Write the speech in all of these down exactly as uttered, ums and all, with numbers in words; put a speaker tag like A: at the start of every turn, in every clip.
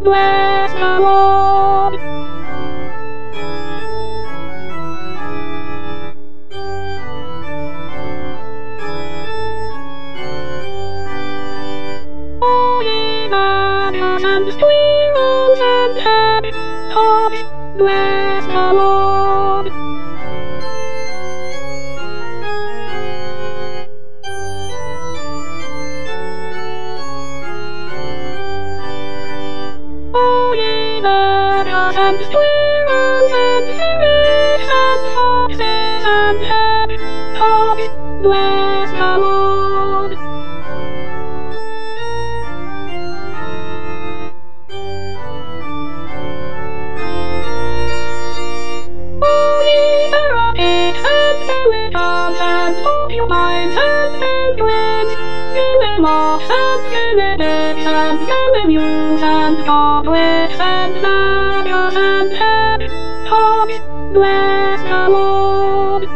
A: bless the Lord. All ye banners and squirrels and hedgehogs, bless the Lord. All ye banners and squirrels and ferrets and foxes and hedgehogs, bless the Lord. And porcupines and penguins, guillemots and guillemots and gallinules and goblets and badgers and hedgehogs, bless the Lord.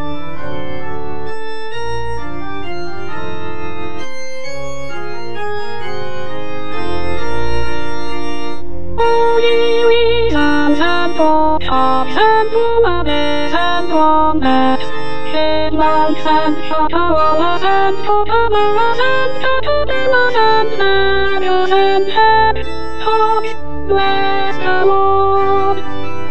A: All ye weasels and warthogs and wombats and wombats, chipmunks and chocowalas and kookaburras and caterpillars and badgers and hedgehogs, bless the Lord.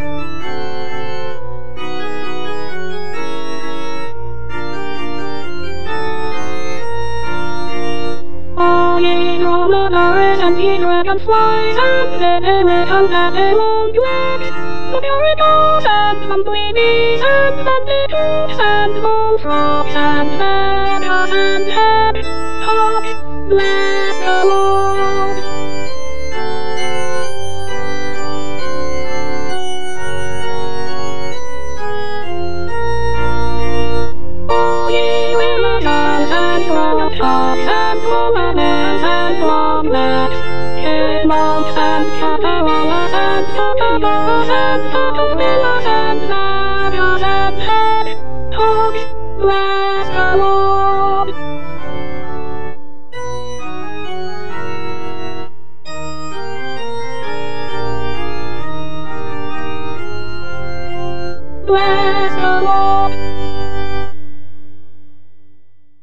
A: All ye dromedaries and ye dragonflies and venomous and emeralds, the miracles and bumblebees and bandicoots and bullfrogs and badgers and hedgehogs, bless the Lord. All ye willows and groundhogs and wombats and wombats, chipmunks and caterpillars and kookaburras and caterpillars and badgers and hedgehogs, bless the Lord.